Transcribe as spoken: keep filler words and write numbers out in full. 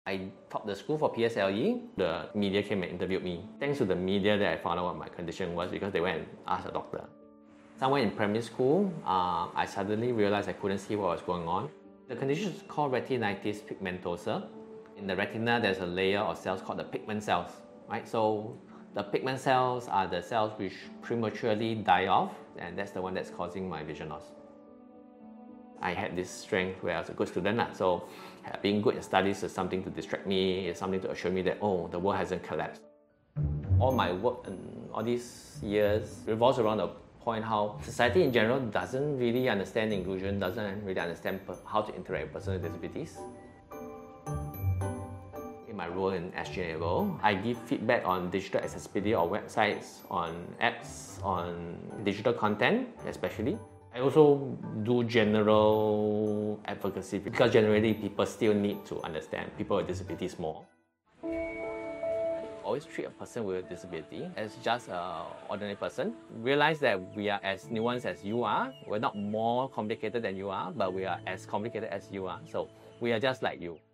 I taught the school for P S L E. The media came and interviewed me. Thanks to the media that I found out what my condition was because they went and asked a doctor. Somewhere in primary school, uh, I suddenly realized I couldn't see what was going on. The condition is called retinitis pigmentosa. In the retina, there's a layer of cells called the pigment cells, right? So the pigment cells are the cells which prematurely die off, and that's the one that's causing my vision loss. I had this strength where I was a good student, so being good in studies is something to distract me, is something to assure me that, oh, the world hasn't collapsed. All my work in all these years revolves around the point how society in general doesn't really understand inclusion, doesn't really understand how to interact with persons with disabilities. In my role in S G Enable, I give feedback on digital accessibility of websites, on apps, on digital content especially. I also do general advocacy because generally people still need to understand people with disabilities more. Always treat a person with a disability as just an ordinary person. Realize that we are as nuanced as you are. We're not more complicated than you are, but we are as complicated as you are. So we are just like you.